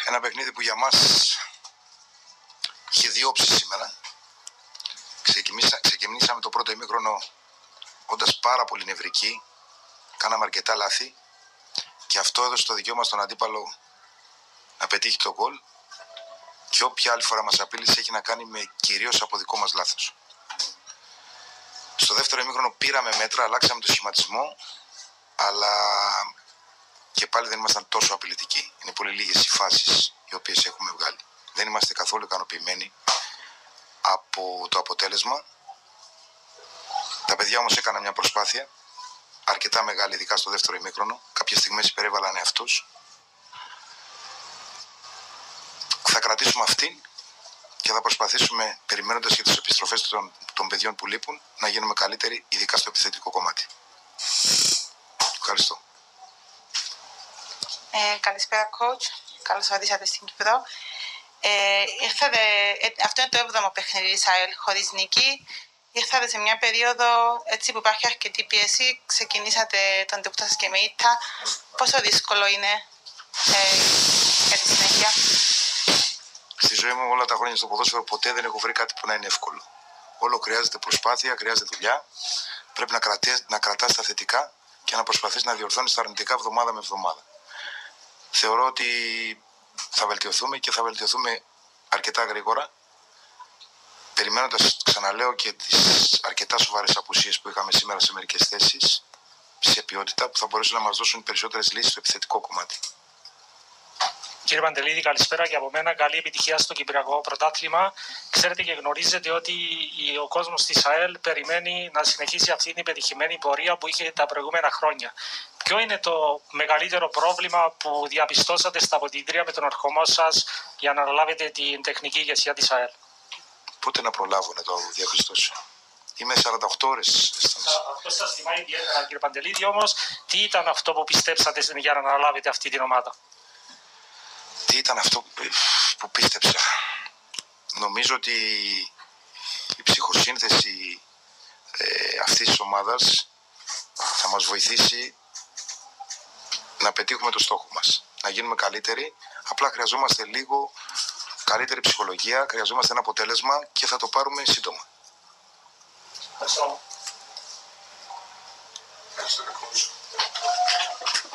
Ένα παιχνίδι που για μας είχε δύο όψεις σήμερα. Ξεκινήσαμε το πρώτο ημίχρονο όντας πάρα πολύ νευρικοί. Κάναμε αρκετά λάθη και αυτό έδωσε το δικαίωμα στον αντίπαλο να πετύχει το γκολ. Και όποια άλλη φορά μας απείλησε έχει να κάνει με κυρίως από δικό μας λάθος. Στο δεύτερο ημίχρονο πήραμε μέτρα, αλλάξαμε το σχηματισμό, αλλά και πάλι δεν ήμασταν τόσο απειλητικοί. Είναι πολύ λίγες οι φάσεις οι οποίες έχουμε βγάλει. Δεν είμαστε καθόλου ικανοποιημένοι από το αποτέλεσμα. Τα παιδιά όμως έκαναν μια προσπάθεια αρκετά μεγάλη, ειδικά στο δεύτερο ημίχρονο. Κάποιες στιγμές υπερέβαλαν εαυτούς. Θα κρατήσουμε αυτήν και θα προσπαθήσουμε, περιμένοντας και τις επιστροφές των παιδιών που λείπουν, να γίνουμε καλύτεροι, ειδικά στο επιθετικό κομμάτι. Ευχαριστώ. Καλησπέρα, coach. Καλώς ορίσατε στην Κύπρο. Αυτό είναι το 7ο παιχνίδι της ΑΕΛ χωρίς νίκη. Ήρθατε σε μια περίοδο έτσι που υπάρχει αρκετή πίεση. Ξεκινήσατε τον τύπο σας και με ήττα. Πόσο δύσκολο είναι για τη συνέχεια? Στη ζωή μου όλα τα χρόνια στο ποδόσφαιρο ποτέ δεν έχω βρει κάτι που να είναι εύκολο. Όλο χρειάζεται προσπάθεια, χρειάζεται δουλειά. Πρέπει να κρατάς τα θετικά και να προσπαθείς να διορθώνεις τα αρνητικά εβδομάδα με εβδομάδα. Θεωρώ ότι θα βελτιωθούμε και θα βελτιωθούμε αρκετά γρήγορα, περιμένοντας, ξαναλέω, και τις αρκετά σοβαρές απουσίες που είχαμε σήμερα σε μερικές θέσεις, σε ποιότητα, που θα μπορέσουν να μας δώσουν περισσότερες λύσεις στο επιθετικό κομμάτι. Κύριε Παντελίδη, καλησπέρα και από μένα. Καλή επιτυχία στο Κυπριακό Πρωτάθλημα. Ξέρετε και γνωρίζετε ότι ο κόσμος της ΑΕΛ περιμένει να συνεχίσει αυτή την πετυχημένη πορεία που είχε τα προηγούμενα χρόνια. Ποιο είναι το μεγαλύτερο πρόβλημα που διαπιστώσατε στα αποδυτήρια με τον ερχομό σας για να αναλάβετε την τεχνική ηγεσία της ΑΕΛ? Πότε να προλάβω να το διαπιστώσω? Είμαι 48 ώρες. Αυτό σας θυμάει ιδιαίτερα, κύριε Παντελίδη, όμως τι ήταν αυτό που πιστέψατε για να αναλάβετε αυτή την ομάδα? Τι ήταν αυτό που πίστεψα? Νομίζω ότι η ψυχοσύνθεση αυτής της ομάδας θα μας βοηθήσει να πετύχουμε το στόχο μας. Να γίνουμε καλύτεροι. Απλά χρειαζόμαστε λίγο καλύτερη ψυχολογία, χρειαζόμαστε ένα αποτέλεσμα και θα το πάρουμε σύντομα. Ευχαριστώ.